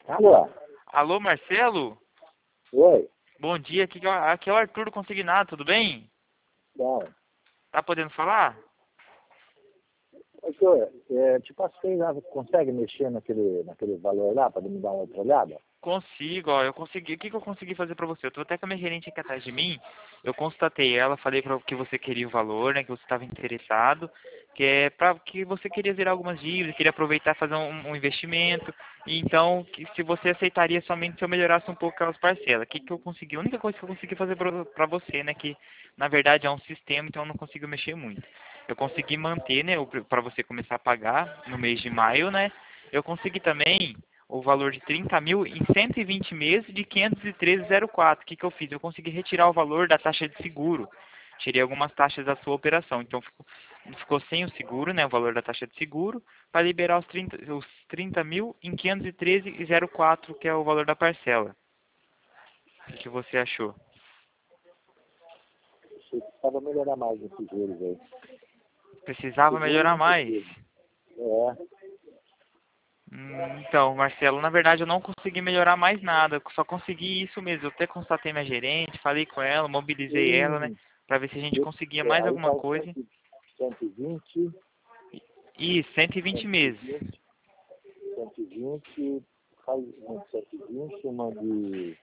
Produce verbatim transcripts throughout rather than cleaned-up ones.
Alô? Alô, Marcelo? Oi? Bom dia, aqui, é o- aqui é o Arthur do Consignado, tudo bem? Bom, Tá podendo falar? Arthur, é, te passei lá, consegue mexer naquele, naquele valor lá para me dar uma outra olhada? Consigo, ó, eu consegui. O que, que eu consegui fazer pra você? Eu tô até com a minha gerente aqui atrás de mim. Eu constatei ela, falei pra que você queria o valor, né? Que você estava interessado, que é pra que você queria zerar algumas dívidas, queria aproveitar e fazer um, um investimento. E então, que se você aceitaria somente se eu melhorasse um pouco aquelas parcelas. O que, que eu consegui? A única coisa que eu consegui fazer pra, pra você, né? Que na verdade é um sistema, então eu não consigo mexer muito. Eu consegui manter, né? Para você começar a pagar no mês de maio, né? Eu consegui também o valor de trinta mil em cento e vinte meses de quinhentos e treze vírgula zero quatro. O que, que eu fiz? Eu consegui retirar o valor da taxa de seguro. Tirei algumas taxas da sua operação. Então ficou, ficou sem o seguro, né? O valor da taxa de seguro, para liberar os trinta, os trinta mil em quinhentos e treze vírgula zero quatro, que é o valor da parcela. O que, que você achou? Achei que precisava melhorar mais esses juros aí. Precisava Seguro melhorar não mais. precisa. É, Hum, Então, Marcelo, na verdade eu não consegui melhorar mais nada, eu só consegui isso mesmo. Eu até constatei minha gerente, falei com ela, mobilizei ela, né, sim, pra ver se a gente eu- conseguia é, mais aí alguma faz coisa. cento e vinte, E cento e vinte cento e meses. vinte, cento e vinte, faz uma de cento e vinte, uma de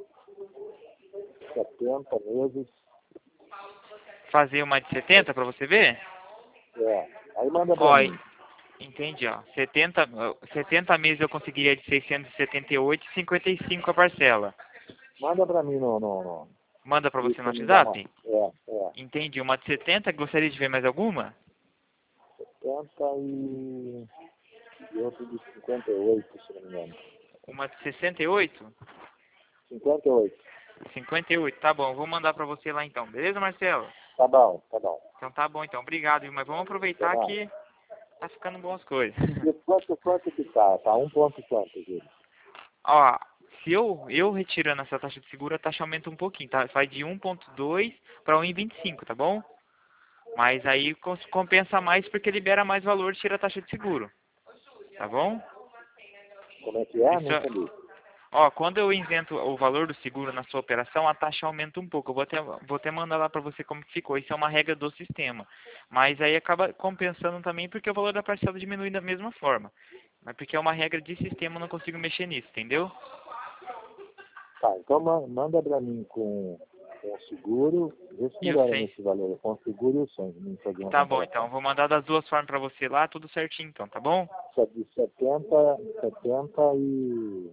setenta meses. Fazer uma de setenta pra você ver? É, aí manda pra Ó, mim. entendi, ó. setenta, setenta meses eu conseguiria de seiscentos e setenta e oito e cinquenta e cinco a parcela. Manda pra mim no, no, no Manda pra você isso no pra me dar uma. WhatsApp? É, é. Entendi. Uma de setenta, gostaria de ver mais alguma? setenta e, e outro de cinquenta e oito, se não me engano. Uma de sessenta e oito? cinquenta e oito. cinquenta e oito, tá bom. Vou mandar pra você lá então. Beleza, Marcelo? Tá bom, tá bom. Então tá bom, então. Obrigado, viu? Mas vamos Tá aproveitar bom. que tá ficando boas coisas. E quanto, quanto que tá? Tá um ponto quanto, Júlio? Ó, se eu, eu retirando essa taxa de seguro, a taxa aumenta um pouquinho, tá? Vai de um ponto dois para um vírgula vinte e cinco, tá bom? Mas aí cons- compensa mais porque libera mais valor e tira a taxa de seguro, tá bom? Como é que é? Isso, Não é- entendi. ó, quando eu isento o valor do seguro na sua operação, a taxa aumenta um pouco. Eu vou até, vou até mandar lá para você como que ficou. Isso é uma regra do sistema. Mas aí acaba compensando também porque o valor da parcela diminui da mesma forma. Mas porque é uma regra de sistema, eu não consigo mexer nisso, entendeu? Tá, então ma- manda pra mim com, com o seguro, vê se E o melhora sem. nesse valor, com o seguro e o sem, me fazer uma Tá bom, então. comparação. Vou mandar das duas formas para você lá, tudo certinho então, tá bom? Isso é de setenta, setenta e,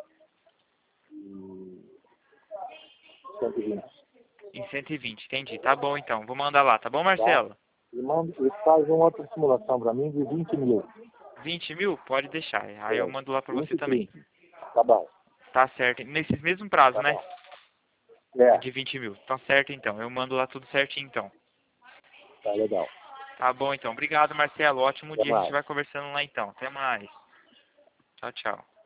e cento e vinte, Em cento e vinte, entendi. Tá bom então. Vou mandar lá, tá bom, tá? Marcelo? E, manda, e faz uma outra simulação pra mim de vinte mil. vinte mil? Pode deixar. Aí eu É, mando lá para você vinte e também. trinta. Tá bom, Tá certo. Nesses mesmos prazos, tá né? bom. É, De vinte mil. Tá certo então. Eu mando lá tudo certinho então. tá legal. Tá bom então. Obrigado, Marcelo. Ótimo Até dia. A gente mais. vai conversando lá então. Até mais. Tchau, tchau.